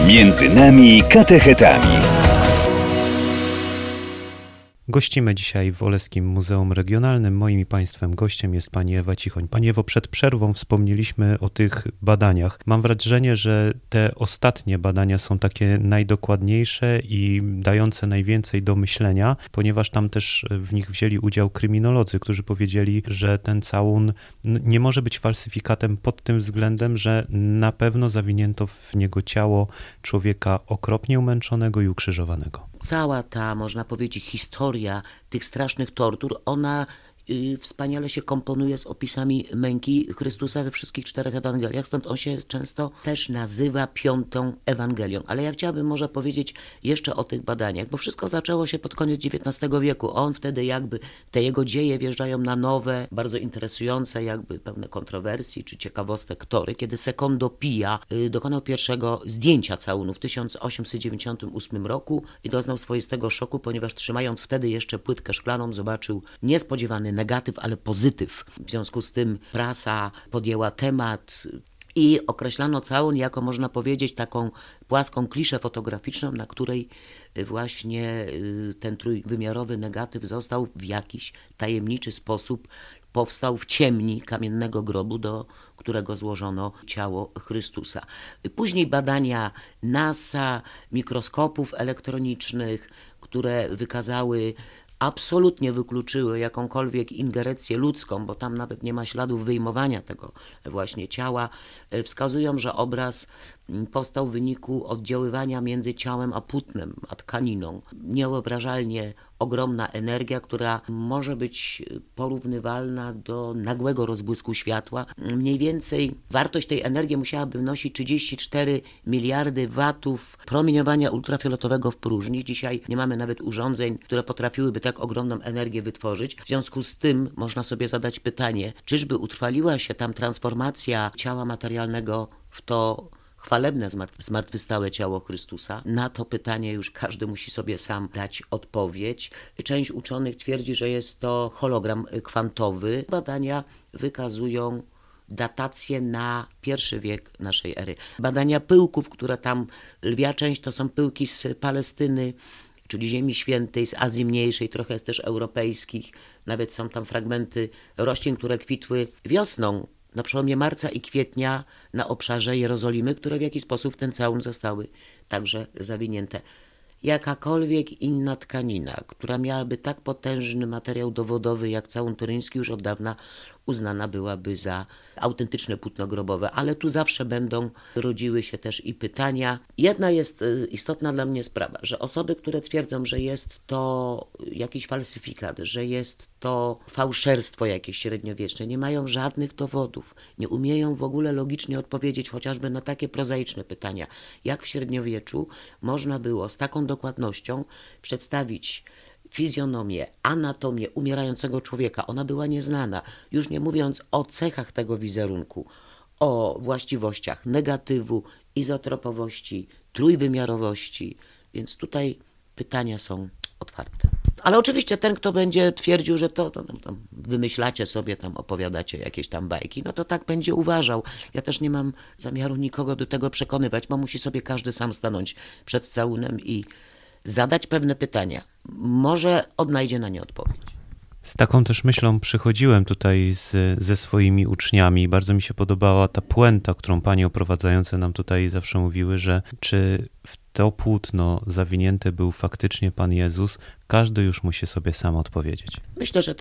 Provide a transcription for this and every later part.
Między nami katechetami. Gościmy dzisiaj w Oleskim Muzeum Regionalnym. Moim i Państwem gościem jest pani Ewa Cichoń. Pani Ewo, przed przerwą wspomnieliśmy o tych badaniach. Mam wrażenie, że te ostatnie badania są takie najdokładniejsze i dające najwięcej do myślenia, ponieważ tam też w nich wzięli udział kryminolodzy, którzy powiedzieli, że ten całun nie może być falsyfikatem pod tym względem, że na pewno zawinięto w niego ciało człowieka okropnie umęczonego i ukrzyżowanego. Cała ta, można powiedzieć, historia tych strasznych tortur, ona wspaniale się komponuje z opisami męki Chrystusa we wszystkich 4 Ewangeliach, stąd on się często też nazywa 5. Ewangelią. Ale ja chciałabym może powiedzieć jeszcze o tych badaniach, bo wszystko zaczęło się pod koniec XIX wieku. On wtedy jakby, te jego dzieje wjeżdżają na nowe, bardzo interesujące, jakby pełne kontrowersji czy ciekawostek tory, kiedy Secondo Pia dokonał pierwszego zdjęcia całunu w 1898 roku i doznał swoistego szoku, ponieważ trzymając wtedy jeszcze płytkę szklaną zobaczył niespodziewany negatyw, ale pozytyw. W związku z tym prasa podjęła temat i określano całun jako, można powiedzieć, taką płaską kliszę fotograficzną, na której właśnie ten trójwymiarowy negatyw został w jakiś tajemniczy sposób powstał w ciemni kamiennego grobu, do którego złożono ciało Chrystusa. Później badania NASA, mikroskopów elektronicznych, które wykazały, absolutnie wykluczyły jakąkolwiek ingerencję ludzką, bo tam nawet nie ma śladów wyjmowania tego właśnie ciała, wskazują, że obraz powstał w wyniku oddziaływania między ciałem a płótnem, a tkaniną. Niewyobrażalnie ogromna energia, która może być porównywalna do nagłego rozbłysku światła. Mniej więcej wartość tej energii musiałaby wynosić 34 miliardy watów promieniowania ultrafioletowego w próżni. Dzisiaj nie mamy nawet urządzeń, które potrafiłyby tak ogromną energię wytworzyć. W związku z tym można sobie zadać pytanie, czyżby utrwaliła się tam transformacja ciała materialnego w to chwalebne, zmartwychwstałe ciało Chrystusa? Na to pytanie już każdy musi sobie sam dać odpowiedź. Część uczonych twierdzi, że jest to hologram kwantowy. Badania wykazują datację na I wiek naszej ery. Badania pyłków, które tam, lwia część to są pyłki z Palestyny, czyli Ziemi Świętej, z Azji Mniejszej, trochę jest też europejskich. Nawet są tam fragmenty roślin, które kwitły wiosną, na przełomie marca i kwietnia na obszarze Jerozolimy, które w jakiś sposób w ten całun zostały także zawinięte. Jakakolwiek inna tkanina, która miałaby tak potężny materiał dowodowy jak całun toryński, już od dawna uznana byłaby za autentyczne płótno grobowe, ale tu zawsze rodziły się też i pytania. Jedna jest istotna dla mnie sprawa, że osoby, które twierdzą, że jest to jakiś falsyfikat, że jest to fałszerstwo jakieś średniowieczne, nie mają żadnych dowodów, nie umieją w ogóle logicznie odpowiedzieć chociażby na takie prozaiczne pytania, jak w średniowieczu można było z taką dokładnością przedstawić fizjonomię, anatomię umierającego człowieka. Ona była nieznana, już nie mówiąc o cechach tego wizerunku, o właściwościach negatywu, izotropowości, trójwymiarowości, więc tutaj pytania są otwarte. Ale oczywiście ten, kto będzie twierdził, że to wymyślacie sobie, tam opowiadacie jakieś tam bajki, no to tak będzie uważał. Ja też nie mam zamiaru nikogo do tego przekonywać, bo musi sobie każdy sam stanąć przed całunem i zadać pewne pytania. Może odnajdzie na nie odpowiedź. Z taką też myślą przychodziłem tutaj ze swoimi uczniami. Bardzo mi się podobała ta puenta, którą panie oprowadzające nam tutaj zawsze mówiły, że czy w to płótno zawinięte był faktycznie Pan Jezus, każdy już musi sobie sam odpowiedzieć. Myślę, że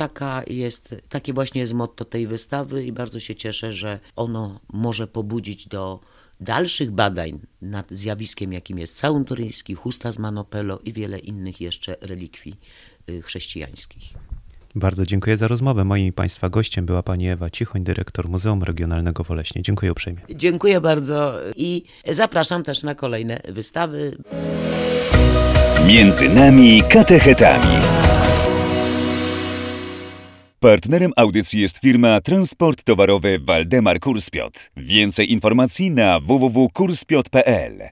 takie właśnie jest motto tej wystawy i bardzo się cieszę, że ono może pobudzić do dalszych badań nad zjawiskiem, jakim jest całun toryński, chusta z Manopello i wiele innych jeszcze relikwii chrześcijańskich. Bardzo dziękuję za rozmowę. Moim i Państwa gościem była pani Ewa Cichoń, dyrektor Muzeum Regionalnego w Oleśnie. Dziękuję uprzejmie. Dziękuję bardzo i zapraszam też na kolejne wystawy. Między nami katechetami. Partnerem audycji jest firma Transport Towarowy Waldemar Kurspiot. Więcej informacji na www.kurspiot.pl.